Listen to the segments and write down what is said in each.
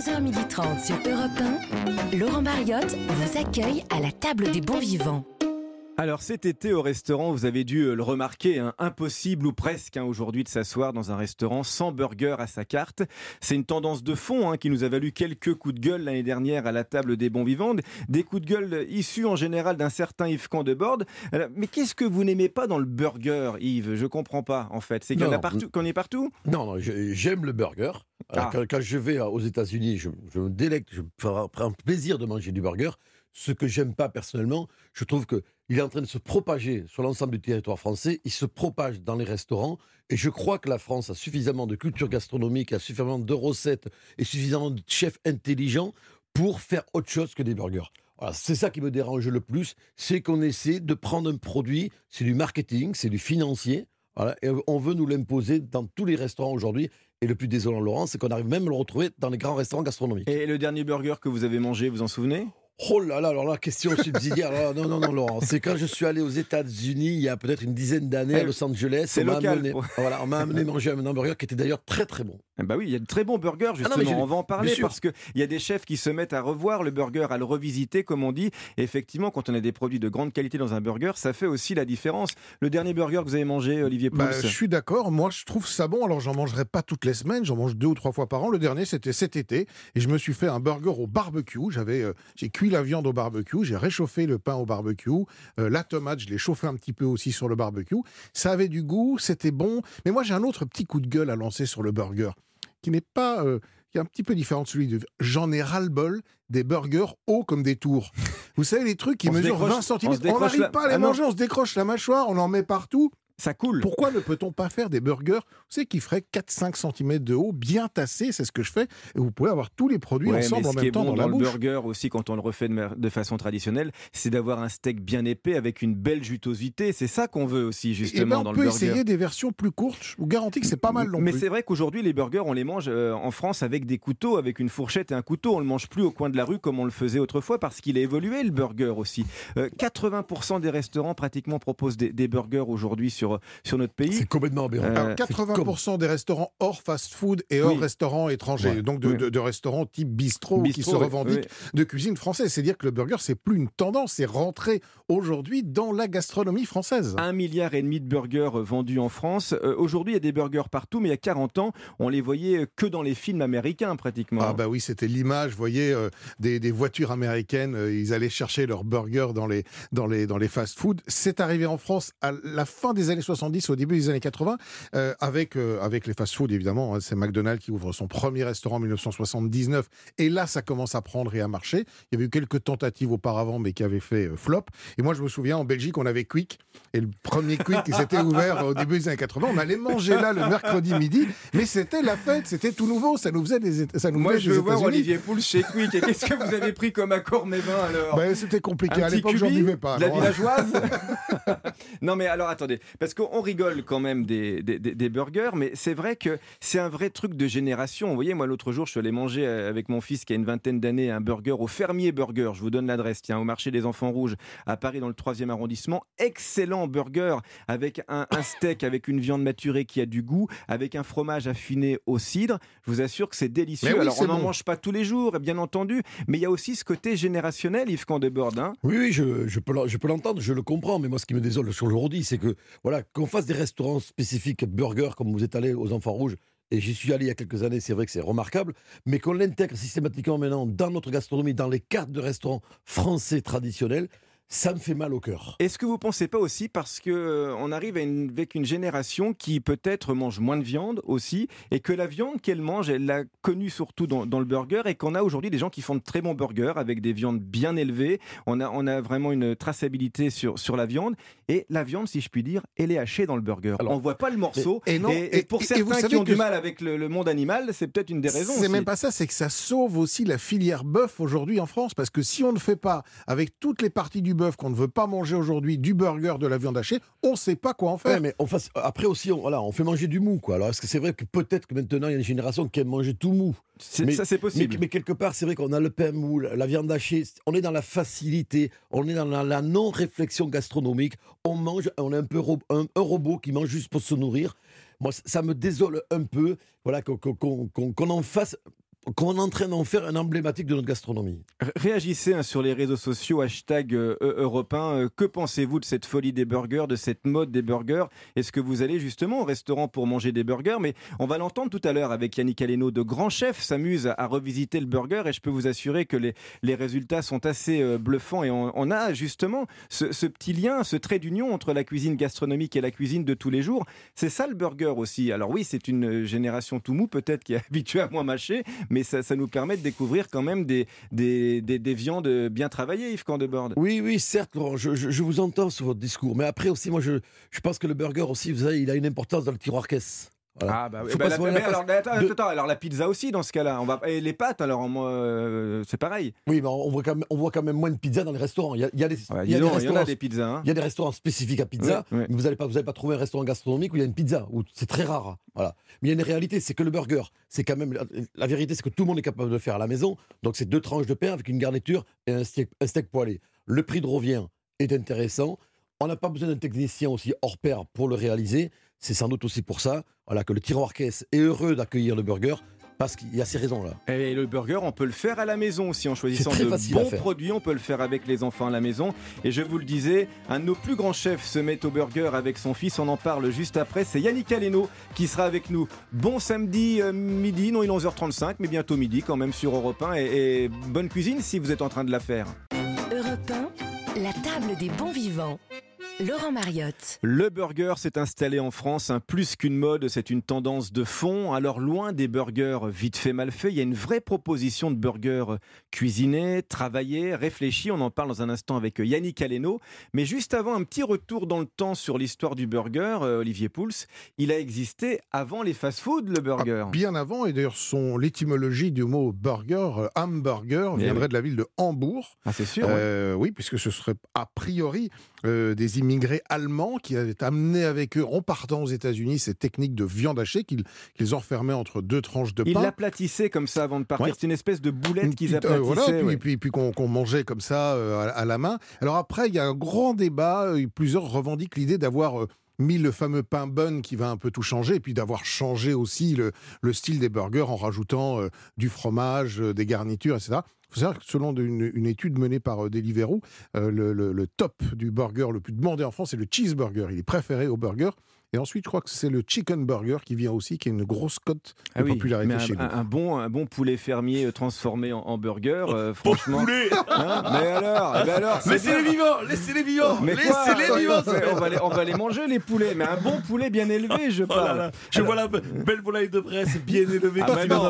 11h30 sur Europe 1, Laurent Mariotte vous accueille à la table des bons vivants. Alors cet été au restaurant, vous avez dû le remarquer, impossible ou presque aujourd'hui de s'asseoir dans un restaurant sans burger à sa carte. C'est une tendance de fond qui nous a valu quelques coups de gueule l'année dernière à la table des bons vivants. Des coups de gueule issus en général d'un certain Yves Candebord. Mais qu'est-ce que vous n'aimez pas dans le burger, Yves ? Je comprends pas en fait. C'est qu'il y en a partout, qu'on est partout ? Non, j'aime le burger. Quand je vais aux États-Unis, je me délecte, je prends plaisir de manger du burger. Ce que j'aime pas personnellement, je trouve qu'il est en train de se propager sur l'ensemble du territoire français. Il se propage dans les restaurants. Et je crois que la France a suffisamment de culture gastronomique, a suffisamment de recettes et suffisamment de chefs intelligents pour faire autre chose que des burgers. Voilà, c'est ça qui me dérange le plus, c'est qu'on essaie de prendre un produit, c'est du marketing, c'est du financier, voilà, et on veut nous l'imposer dans tous les restaurants aujourd'hui. Et le plus désolant, Laurent, c'est qu'on arrive même à le retrouver dans les grands restaurants gastronomiques. Et le dernier burger que vous avez mangé, vous en souvenez ? Oh là là, alors la question subsidiaire, non, Laurent, c'est quand je suis allé aux États-Unis il y a peut-être une dizaine d'années à Los Angeles. C'est local. On m'a amené manger un hamburger qui était d'ailleurs très très bon. Bah oui, il y a de très bons burgers justement, on va en parler parce qu'il y a des chefs qui se mettent à revoir le burger, à le revisiter comme on dit. Et effectivement, quand on a des produits de grande qualité dans un burger, ça fait aussi la différence. Le dernier burger que vous avez mangé, Olivier Pouls ? Je suis d'accord, moi je trouve ça bon, alors j'en mangerai pas toutes les semaines, j'en mange 2 ou 3 fois par an. Le dernier c'était cet été et je me suis fait un burger au barbecue, j'ai cuit la viande au barbecue, j'ai réchauffé le pain au barbecue, la tomate je l'ai chauffé un petit peu aussi sur le barbecue, ça avait du goût, c'était bon. Mais moi j'ai un autre petit coup de gueule à lancer sur le burger qui n'est pas, qui est un petit peu différent de celui de... J'en ai ras-le-bol des burgers hauts comme des tours. Vous savez, les trucs qui mesurent 20 cm, on n'arrive pas à les manger, on se décroche la mâchoire, on en met partout. Ça coule. Pourquoi ne peut-on pas faire des burgers, vous savez, qui feraient 4-5 cm de haut, bien tassés, c'est ce que je fais, et vous pouvez avoir tous les produits ensemble en même temps dans la bouche. Ce qui est bon dans le burger aussi, quand on le refait de façon traditionnelle, c'est d'avoir un steak bien épais avec une belle jutosité. C'est ça qu'on veut aussi, justement, dans le burger. On peut essayer des versions plus courtes, je vous garantis que c'est pas mal non plus. Mais c'est vrai qu'aujourd'hui, les burgers, on les mange en France avec des couteaux, avec une fourchette et un couteau. On ne le mange plus au coin de la rue comme on le faisait autrefois, parce qu'il a évolué, le burger aussi. 80% des restaurants pratiquement proposent des burgers aujourd'hui sur notre pays. C'est complètement aberrant. 80% des restaurants hors fast-food et hors restaurants étrangers, donc de restaurants type bistrot qui se revendiquent de cuisine française. C'est-à-dire que le burger, c'est plus une tendance, c'est rentré aujourd'hui dans la gastronomie française. 1,5 milliard de burgers vendus en France. Aujourd'hui, il y a des burgers partout, mais il y a 40 ans, on les voyait que dans les films américains pratiquement. Ah bah oui, c'était l'image, vous voyez, des voitures américaines, ils allaient chercher leurs burgers dans les fast-food. C'est arrivé en France à la fin des années 70, au début des années 80, avec les fast-food évidemment. C'est McDonald's qui ouvre son premier restaurant en 1979. Et là, ça commence à prendre et à marcher. Il y avait eu quelques tentatives auparavant, mais qui avaient fait flop. Et moi, je me souviens, en Belgique, on avait Quick. Et le premier Quick qui s'était ouvert au début des années 80, on allait manger là le mercredi midi. Mais c'était la fête, c'était tout nouveau. Ça nous faisait Moi, je veux voir Olivier Pouls chez Quick. Et qu'est-ce que vous avez pris comme accord mes-vins alors ? C'était compliqué. À l'époque, j'en buvais pas. La villageoise. Non, mais alors, attendez. Parce qu'on rigole quand même des burgers, mais c'est vrai que c'est un vrai truc de génération. Vous voyez, moi, l'autre jour, je suis allé manger avec mon fils qui a une vingtaine d'années un burger au Fermier Burger. Je vous donne l'adresse, tiens, au marché des Enfants Rouges, à Paris, dans le 3e arrondissement. Excellent burger avec un steak, avec une viande maturée qui a du goût, avec un fromage affiné au cidre. Je vous assure que c'est délicieux. Oui, alors, on n'en mange pas tous les jours, bien entendu, mais il y a aussi ce côté générationnel, Yves Candebord. Oui, je peux l'entendre, je le comprends, mais moi, ce qui me désole sur aujourd'hui, c'est que, voilà, qu'on fasse des restaurants spécifiques burger, comme vous êtes allé aux Enfants Rouges, et j'y suis allé il y a quelques années, c'est vrai que c'est remarquable, mais qu'on l'intègre systématiquement maintenant dans notre gastronomie, dans les cartes de restaurants français traditionnels, ça me fait mal au cœur. Est-ce que vous ne pensez pas aussi parce qu'on arrive avec une génération qui peut-être mange moins de viande aussi, et que la viande qu'elle mange, elle l'a connue surtout dans le burger, et qu'on a aujourd'hui des gens qui font de très bons burgers avec des viandes bien élevées. On a vraiment une traçabilité sur la viande, et la viande, si je puis dire, elle est hachée dans le burger. Alors, on ne voit pas le morceau, et pour certains qui ont du mal avec le monde animal, c'est peut-être une des raisons. C'est même pas ça, c'est que ça sauve aussi la filière bœuf aujourd'hui en France, parce que si on ne fait pas avec toutes les parties du bœuf qu'on ne veut pas manger aujourd'hui, du burger, de la viande hachée, on ne sait pas quoi en faire. Ouais, mais après aussi, on fait manger du mou, quoi. Alors est-ce que c'est vrai que peut-être que maintenant il y a une génération qui aime manger tout mou? Ça c'est possible. Mais quelque part, c'est vrai qu'on a le pain mou, la viande hachée, on est dans la facilité, on est dans la non-réflexion gastronomique, on mange, on est un peu un robot qui mange juste pour se nourrir. Moi, ça me désole un peu, voilà, qu'on en fasse qu'on est en train d'en faire un emblématique de notre gastronomie. Réagissez sur les réseaux sociaux, hashtag Europe 1. Que pensez-vous de cette folie des burgers, de cette mode des burgers? Est-ce que vous allez justement au restaurant pour manger des burgers? Mais on va l'entendre tout à l'heure avec Yannick Aleno. De grands chefs s'amusent à revisiter le burger et je peux vous assurer que les résultats sont assez bluffants. Et on a justement ce petit lien, ce trait d'union entre la cuisine gastronomique et la cuisine de tous les jours. C'est ça le burger aussi. Alors oui, c'est une génération tout mou peut-être qui est habituée à moins mâcher, mais ça nous permet de découvrir quand même des viandes bien travaillées, Yves Candebord. Oui, certes, Laurent, je vous entends sur votre discours. Mais après aussi, moi, je pense que le burger aussi, vous savez, il a une importance dans le tiroir caisse. Voilà. Ah bah oui. Alors la pizza aussi dans ce cas-là. Et les pâtes alors c'est pareil. Oui, mais on voit quand même moins de pizza dans les restaurants. Il y a des pizzas. Hein. Il y a des restaurants spécifiques à pizza. Oui. Mais vous n'allez pas trouver un restaurant gastronomique où il y a une pizza. C'est très rare. Voilà. Mais il y a une réalité, c'est que le burger, c'est quand même la vérité, c'est que tout le monde est capable de le faire à la maison. Donc c'est 2 tranches de pain avec une garniture et un steak poêlé. Le prix de revient est intéressant. On n'a pas besoin d'un technicien aussi hors pair pour le réaliser. C'est sans doute aussi pour ça que le tiroir caisse est heureux d'accueillir le burger, parce qu'il y a ces raisons-là. Et le burger, on peut le faire à la maison aussi, en choisissant de bons produits. On peut le faire avec les enfants à la maison. Et je vous le disais, un de nos plus grands chefs se met au burger avec son fils. On en parle juste après. C'est Yannick Aleno qui sera avec nous. Bon samedi midi, non il est 11h35, mais bientôt midi quand même sur Europe 1. Et bonne cuisine si vous êtes en train de la faire. Europe 1, la table des bons vivants. Laurent Mariotte. Le burger s'est installé en France, plus qu'une mode, c'est une tendance de fond. Alors loin des burgers vite fait mal fait, il y a une vraie proposition de burger cuisiné, travaillé, réfléchi. On en parle dans un instant avec Yannick Aleno. Mais juste avant, un petit retour dans le temps sur l'histoire du burger, Olivier Pouls. Il a existé avant les fast-foods, le burger. Bien avant, et d'ailleurs l'étymologie du mot burger, hamburger, viendrait de la ville de Hambourg. Ah c'est sûr. Oui, puisque ce serait a priori des immigrés allemands qui avaient amené avec eux, en partant aux États-Unis, ces techniques de viande hachée qu'ils enfermaient entre 2 tranches de pain. Ils l'aplatissaient comme ça avant de partir. Ouais. C'est une espèce de boulette qu'ils aplatissaient. Voilà, puis qu'on mangeait comme ça à la main. Alors après, il y a un grand débat. Plusieurs revendiquent l'idée d'avoir mis le fameux pain bun qui va un peu tout changer, et puis d'avoir changé aussi le style des burgers en rajoutant du fromage, des garnitures, etc. Il faut savoir que selon une étude menée par Deliveroo, le top du burger le plus demandé en France, c'est le cheeseburger. Il est préféré au burger. Et ensuite, je crois que c'est le chicken burger qui vient aussi, qui est une grosse cote de popularité chez nous. Un bon poulet fermier transformé en burger, franchement. Poulet mais alors laissez-les vivants, laissez-les vivants, laissez-les vivants. On va les manger les poulets, mais un bon poulet bien élevé, je parle. Je vois la belle volaille de presse bien élevée.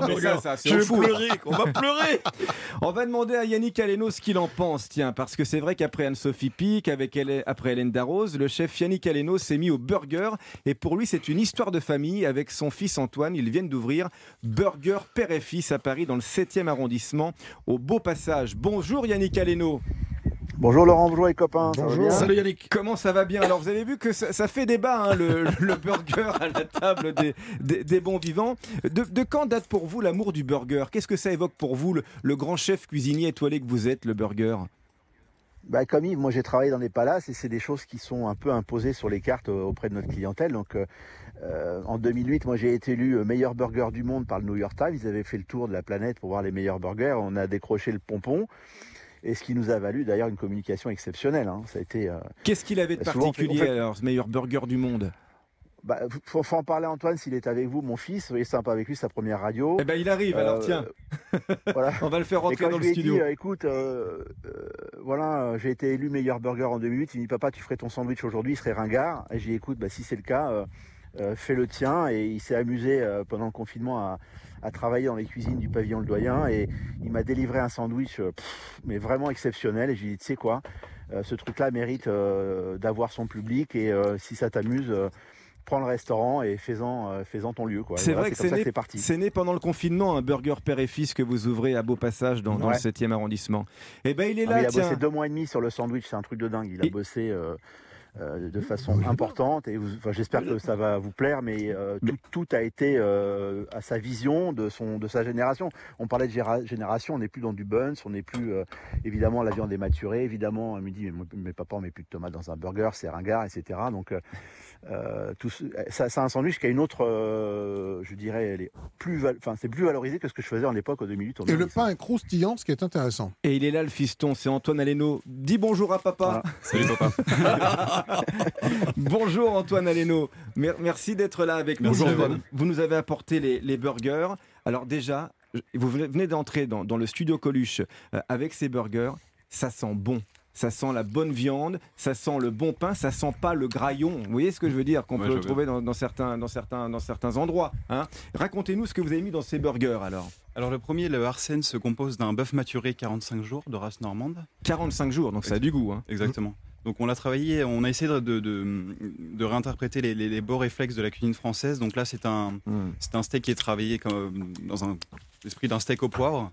Je vais pleurer, on va pleurer. On va demander à Yannick Aleno ce qu'il en pense, tiens, parce que c'est vrai qu'après Anne-Sophie Pic, après Hélène Darroze, le chef Yannick Aleno s'est mis au burger. Et pour lui, c'est une histoire de famille avec son fils Antoine. Ils viennent d'ouvrir Burger Père et Fils à Paris, dans le 7e arrondissement, au Beau Passage. Bonjour Yannick Aleno. Bonjour Laurent, bonjour les copains. Bonjour. Salut Yannick. Comment ça va bien? Alors vous avez vu que ça fait débat, le burger à la table des bons vivants. De quand date pour vous l'amour du burger? Qu'est-ce que ça évoque pour vous, le grand chef cuisinier étoilé que vous êtes, le burger? Comme Yves, moi j'ai travaillé dans des palaces et c'est des choses qui sont un peu imposées sur les cartes auprès de notre clientèle. Donc en 2008, moi j'ai été élu meilleur burger du monde par le New York Times. Ils avaient fait le tour de la planète pour voir les meilleurs burgers. On a décroché le pompon. Et ce qui nous a valu d'ailleurs une communication exceptionnelle. Hein. Ça a été. Qu'est-ce qu'il avait de particulier alors, ce meilleur burger du monde? Faut en parler à Antoine s'il est avec vous, mon fils. Il est sympa avec lui, sa première radio. Eh ben il arrive, alors tiens. Voilà. On va le faire rentrer dans le studio. Dit, écoute, voilà, j'ai été élu meilleur burger en 2008. Il me dit, papa, tu ferais ton sandwich aujourd'hui, il serait ringard. Et j'ai dit, écoute, si c'est le cas, fais le tien. Et il s'est amusé pendant le confinement à travailler dans les cuisines du pavillon Le Doyen. Et il m'a délivré un sandwich mais vraiment exceptionnel. Et j'ai dit, tu sais quoi, ce truc-là mérite d'avoir son public. Et si ça t'amuse... prends le restaurant et fais-en ton lieu. C'est vrai que c'est né pendant le confinement, un burger Père et Fils que vous ouvrez à Beau Passage dans le 7e arrondissement. Et ben il est là, il a bossé 2 mois et demi sur le sandwich, c'est un truc de dingue. Il a bossé de façon importante. Et j'espère que ça va vous plaire, mais tout a été à sa vision de sa génération. On parlait de génération, on n'est plus dans du buns, on n'est plus évidemment la viande est maturée. Évidemment, elle me dit mais papa, on met plus de tomates dans un burger, c'est ringard, etc. Donc ça a un sandwich qui a une autre, je dirais, elle est c'est plus valorisé que ce que je faisais en l'époque au 2 minutes. Et le pain est croustillant, ce qui est intéressant. Et il est là le fiston, c'est Antoine Aleno. Dis bonjour à papa. Ah, salut papa. Bonjour Antoine Aleno. Merci d'être là avec nous. Merci à vous. Vous nous avez apporté les burgers. Alors déjà, vous venez d'entrer dans le studio Coluche avec ces burgers. Ça sent bon. Ça sent la bonne viande, ça sent le bon pain, ça sent pas le graillon. Vous voyez ce que je veux dire, qu'on peut trouver dans certains endroits. Hein. Racontez-nous ce que vous avez mis dans ces burgers alors. Alors le premier, le Arsène, se compose d'un bœuf maturé 45 jours de race normande. 45 jours, donc ça a du goût. Hein. Exactement. Donc on l'a travaillé, on a essayé de réinterpréter les beaux réflexes de la cuisine française. Donc là c'est un steak qui est travaillé dans l'esprit d'un steak au poivre.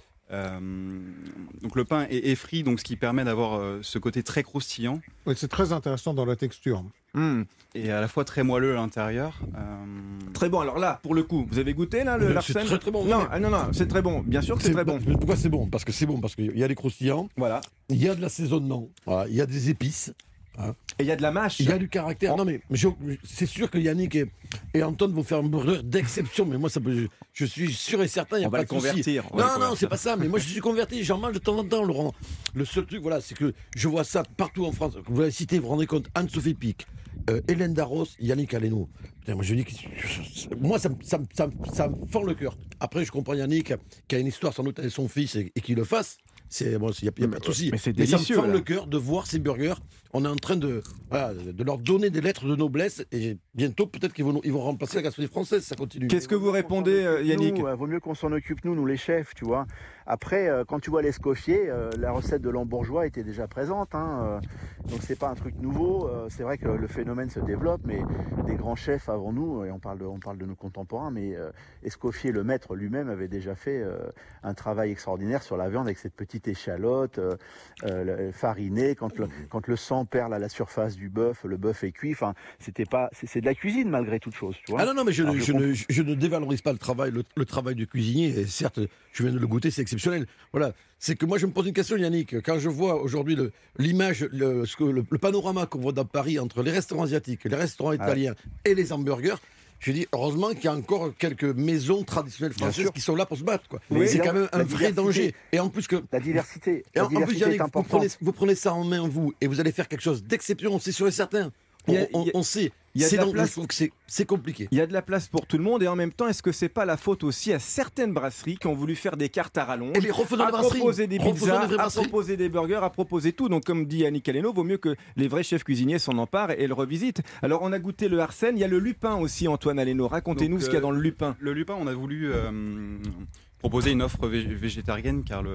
Donc le pain est frit, donc ce qui permet d'avoir ce côté très croustillant. Oui, c'est très intéressant dans la texture. Et à la fois très moelleux à l'intérieur. Très bon. Alors là, pour le coup, vous avez goûté là le Larsen ? C'est très très bon. Non, c'est très bon. Bien sûr que c'est très bon. Mais pourquoi c'est bon ? Parce qu'il y a des croustillants. Voilà. Il y a de l'assaisonnement. Voilà. Il y a des épices. Hein. Et il y a de la mâche. Il y a du caractère. Non mais c'est sûr que Yannick et Anton vont faire un burger d'exception. Mais moi, je suis sûr et certain, il n'y a on va pas le de souci. convertir. Non, c'est pas ça. Mais moi, je suis converti. J'en mange de temps en temps, Laurent. Le seul truc, voilà, c'est que je vois ça partout en France. Vous l'avez cité, vous vous rendez compte, Anne-Sophie Pic, Hélène Darros, Yannick Aleno. Putain, moi, je dis que moi, ça me fend le cœur. Après, je comprends Yannick qui a une histoire sans doute avec son fils et qu'il le fasse. Il n'y a pas de souci. Mais c'est délicieux. Ça me fend le cœur de voir ces burgers. On est en train de leur donner des lettres de noblesse et bientôt, peut-être qu'ils vont remplacer la gastronomie française. Ça continue. Qu'est-ce que vous répondez, Yannick ? Vaut mieux qu'on s'en occupe, nous les chefs, tu vois. Après, quand tu vois l'escoffier, la recette de Lambourgeois était déjà présente. Donc, c'est pas un truc nouveau. C'est vrai que le phénomène se développe, mais des grands chefs avant nous, et on parle de nos contemporains, mais Escoffier, le maître lui-même, avait déjà fait un travail extraordinaire sur la viande avec cette petite échalote farinée. Quand le sang perle à la surface du bœuf, le bœuf est cuit. Enfin, c'est de la cuisine malgré toute chose. Tu vois. Ah non, mais je ne dévalorise pas le travail du cuisinier. Et certes, je viens de le goûter, c'est exceptionnel. Voilà, c'est que moi je me pose une question, Yannick. Quand je vois aujourd'hui l'image, le panorama qu'on voit dans Paris entre les restaurants asiatiques, les restaurants italiens et les hamburgers, je dis heureusement qu'il y a encore quelques maisons traditionnelles françaises qui sont là pour se battre. Quoi. Oui, c'est quand même un vrai danger. Et en plus que la diversité, en plus, Yannick, est importante. vous prenez ça en main vous et vous allez faire quelque chose d'exceptionnel, c'est sûr et certain. On sait. Je trouve que c'est compliqué. Il y a de la place pour tout le monde et en même temps, est-ce que c'est pas la faute aussi à certaines brasseries qui ont voulu faire des cartes à rallonge, à proposer des pizzas, à proposer des burgers, à proposer tout. Donc comme dit Yannick Aleno, vaut mieux que les vrais chefs cuisiniers s'en emparent et le revisitent. Alors on a goûté le Arsène, il y a le lupin aussi, Antoine Aleno. Racontez-nous ce qu'il y a dans le lupin. Le lupin, on a voulu proposer une offre végétarienne car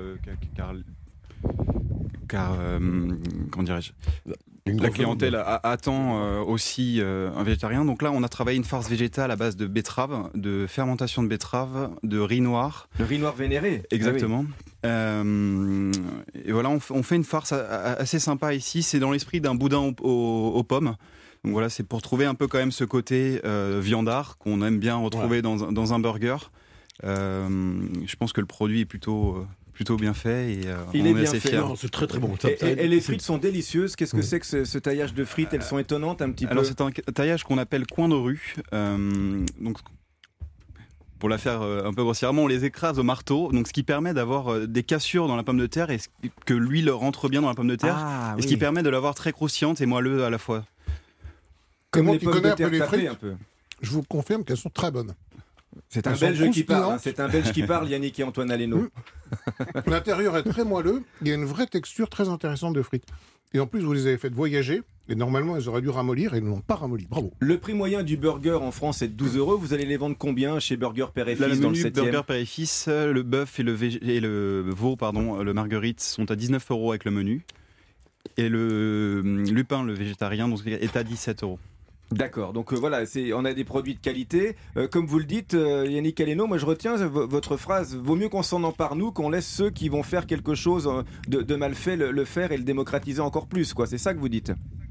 comment dirais-je, la clientèle attend aussi un végétarien. Donc là, on a travaillé une farce végétale à base de betterave, de fermentation de betterave, de riz noir. Le riz noir vénéré. Exactement. Ah oui. Et voilà, on fait une farce assez sympa ici. C'est dans l'esprit d'un boudin aux pommes. Donc voilà, c'est pour trouver un peu quand même ce côté viandard qu'on aime bien retrouver dans un burger. Je pense que le produit est plutôt bien fait et il est bien fait. Fiers. Non, c'est très très bon. Et les frites sont délicieuses. Qu'est-ce que c'est que ce taillage de frites ? Elles sont étonnantes un petit peu. Alors c'est un taillage qu'on appelle coin de rue. Donc pour la faire un peu grossièrement, on les écrase au marteau, donc ce qui permet d'avoir des cassures dans la pomme de terre et que l'huile rentre bien dans la pomme de terre, et ce qui permet de l'avoir très croustillante et moelleuse à la fois. Comme moi qui connais un peu les frites, je vous confirme qu'elles sont très bonnes. C'est un Belge qui parle, c'est un Belge qui parle, Yannick et Antoine Aleno. L'intérieur est très moelleux, il y a une vraie texture très intéressante de frites. Et en plus, vous les avez faites voyager, et normalement, elles auraient dû ramollir, et elles ne l'ont pas ramolli. Bravo. Le prix moyen du burger en France est de 12 €. Vous allez les vendre combien chez Burger Père et Fils dans le 7e ? Burger Père et Fils, le bœuf et le veau, le marguerite, sont à 19 € avec le menu. Et le lupin, le végétarien, donc, est à 17 €. D'accord, donc voilà, on a des produits de qualité. Comme vous le dites, Yannick Aleno, moi je retiens votre phrase, vaut mieux qu'on s'en empare nous, qu'on laisse ceux qui vont faire quelque chose de mal fait le faire et le démocratiser encore plus, quoi. C'est ça que vous dites ?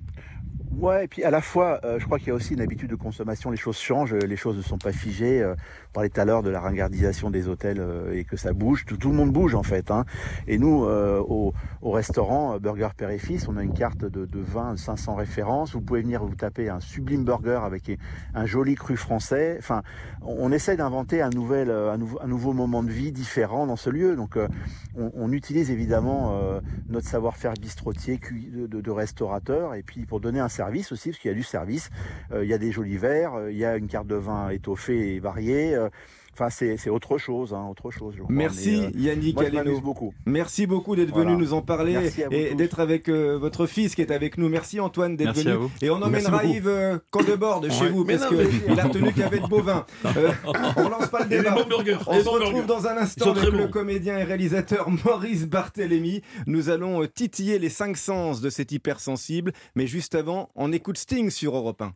Ouais, et puis à la fois, je crois qu'il y a aussi une habitude de consommation. Les choses changent, les choses ne sont pas figées. On parlait tout à l'heure de la ringardisation des hôtels et que ça bouge. Tout le monde bouge en fait. Hein. Et nous, au restaurant Burger Père et Fils, on a une carte de 20, 500 références. Vous pouvez venir vous taper un sublime burger avec un joli cru français. Enfin, on essaie d'inventer un nouveau moment de vie différent dans ce lieu. Donc, on utilise évidemment notre savoir-faire bistrotier, de restaurateur, et puis pour donner un service aussi, parce qu'il y a du service. Il y a des jolis verres, il y a une carte de vin étoffée et variée. Enfin, c'est autre chose, je crois. Merci Yannick moi, je Aleno. m'amuse beaucoup. Merci beaucoup d'être venu nous en parler et tous. d'être avec votre fils qui est avec nous. Merci Antoine d'être Merci venu. à vous. Et on emmènera Yves Candebord chez vous parce qu'il a retenu qu'il y avait de bovin. On lance pas le débat. On se retrouve dans un instant avec le comédien et réalisateur Maurice Barthélémy. Nous allons titiller les 5 sens de cet hypersensible. Mais juste avant, on écoute Sting sur Europe 1.